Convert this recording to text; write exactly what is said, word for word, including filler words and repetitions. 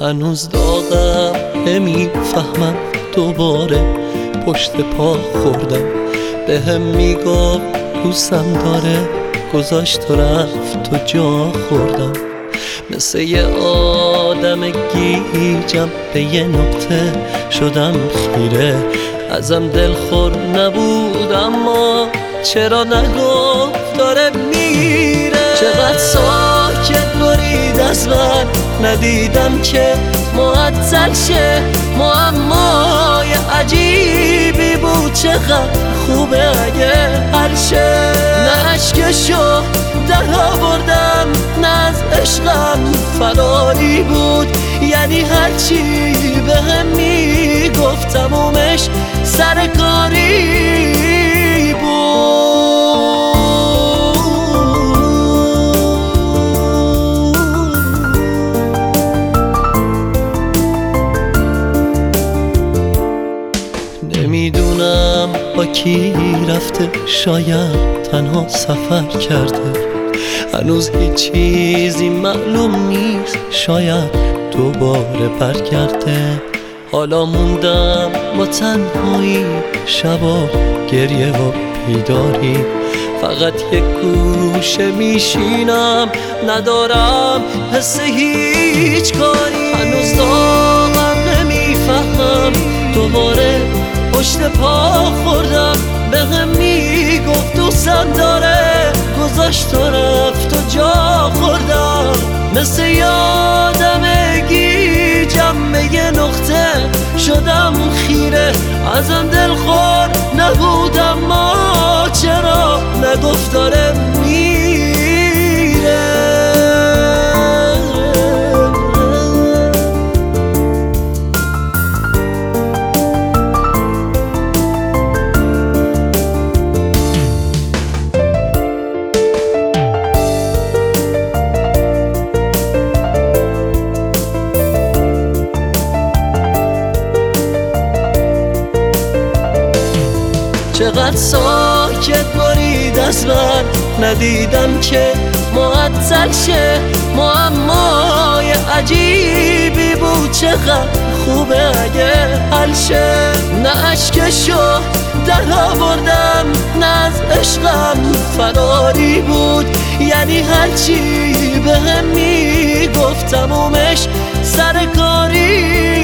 هنوز داغم نمیفهمم دوباره پشت پا خوردم بهم میگفت دوستم داره گذاشت و رفت و جا خوردم مثل یه آدم گیجم به یه نقطه شدم خیره ازم دلخور نبود اما چرا نگفت داره میره چقدر ساکت برید از من ندیدم که معطل شه معمای عجیبی بود چقدر خوبه اگه حل شه نه عشقشو در آوردم نه از عشقم فراری بود یعنی هرچی بهم میگفت تمومش سرکاری بود نمیدونم با کی رفته شاید تنها سفر کرده هنوز هیچ چیزی معلوم نیست شاید دوباره برگرده حالا موندم با تنهایی شبا گریه و بیداری فقط یک گوشه میشینم ندارم حس هیچ کاری هنوز داغم نمیفهمم دوباره پشت پا خوردم بهم میگفت دوستم داره گذاشت و رفت و جا خوردم مثل یادم گیجم به یه نقطه شدم خیره ازم دلخور نبودم ما چرا نگفت داره میره چقدر ساکت برید از من ندیدم که معطل شه معمای عجیبی بود چقدر خوبه اگه حل شه نه عشقشو در آوردم نه از عشقم فراری بود یعنی هرچی بهم میگفت تمومش سرکاری